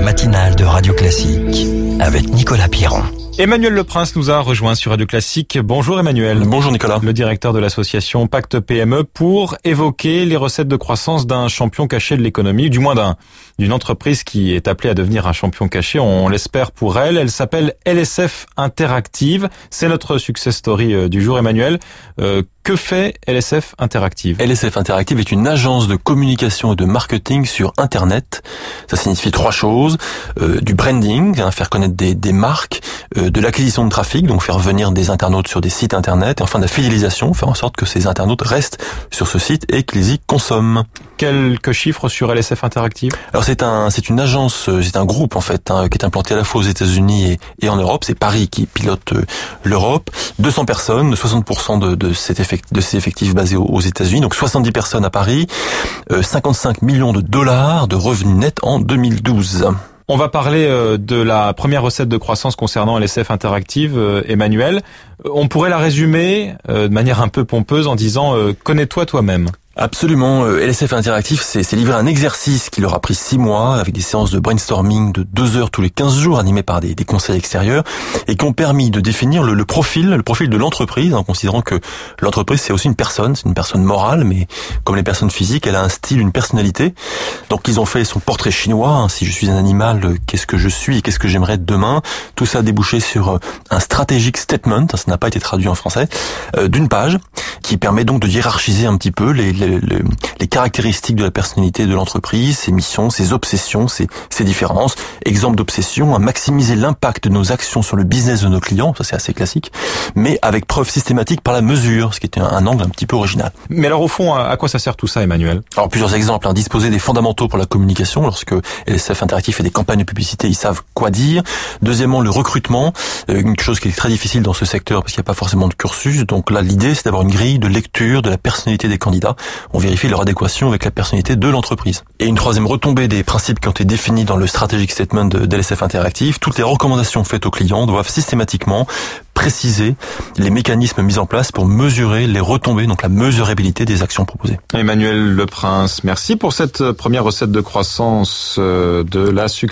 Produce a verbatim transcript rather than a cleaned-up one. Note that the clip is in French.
matinale de Radio Classique avec Nicolas Piron. Emmanuel Leprince nous a rejoint sur Radio Classique. Bonjour Emmanuel. Bonjour Nicolas. Le directeur de l'association Pacte P M E pour évoquer les recettes de croissance d'un champion caché de l'économie, du moins d'un d'une entreprise qui est appelée à devenir un champion caché. On l'espère pour elle. Elle s'appelle L S F Interactive. C'est notre success story du jour, Emmanuel. Euh, que fait L S F Interactive ? L S F Interactive est une agence de communication et de marketing sur Internet. Ça signifie trois choses. Euh, du branding, hein, faire connaître des, des marques, euh, de l'acquisition de trafic, donc faire venir des internautes sur des sites Internet, et enfin de la fidélisation, faire en sorte que ces internautes restent sur ce site et qu'ils y consomment. Quelques chiffres sur L S F Interactive ? Alors c'est un, c'est une agence, c'est un groupe en fait, hein, qui est implanté à la fois aux États-Unis et, et en Europe. C'est Paris qui pilote euh, l'Europe. deux cents personnes, soixante pour cent de, de, cet effect, de ces effectifs basés aux, aux États-Unis. Donc soixante-dix personnes à Paris, euh, cinquante-cinq millions de dollars de revenus nets en deux mille douze. On va parler de la première recette de croissance concernant L S F Interactive, Emmanuel. On pourrait la résumer de manière un peu pompeuse en disant « connais-toi toi-même ». Absolument. L S F Interactive, c'est, c'est livré un exercice qui leur a pris six mois avec des séances de brainstorming de deux heures tous les quinze jours animées par des, des conseils extérieurs et qui ont permis de définir le, le profil, le profil de l'entreprise en considérant que l'entreprise c'est aussi une personne, c'est une personne morale, mais comme les personnes physiques, elle a un style, une personnalité. Donc ils ont fait son portrait chinois, hein, si je suis un animal, qu'est-ce que je suis et qu'est-ce que j'aimerais être demain. Tout ça a débouché sur un strategic statement, ça n'a pas été traduit en français, euh, d'une page qui permet donc de hiérarchiser un petit peu les Les, les, les caractéristiques de la personnalité de l'entreprise, ses missions, ses obsessions, ses, ses différences. Exemple d'obsession, à maximiser l'impact de nos actions sur le business de nos clients, ça c'est assez classique, mais avec preuve systématique par la mesure, ce qui est un, un angle un petit peu original. Mais alors au fond, à, à quoi ça sert tout ça, Emmanuel ? Alors plusieurs exemples, hein. Disposer des fondamentaux pour la communication, lorsque L S F Interactive fait des campagnes de publicité, ils savent quoi dire. Deuxièmement, le recrutement, euh, une chose qui est très difficile dans ce secteur parce qu'il n'y a pas forcément de cursus, donc là l'idée c'est d'avoir une grille de lecture de la personnalité des candidats. On vérifie leur adéquation avec la personnalité de l'entreprise. Et une troisième retombée des principes qui ont été définis dans le strategic statement de L S F Interactive, toutes les recommandations faites aux clients doivent systématiquement préciser les mécanismes mis en place pour mesurer les retombées, donc la mesurabilité des actions proposées. Emmanuel Leprince, merci pour cette première recette de croissance de la succès.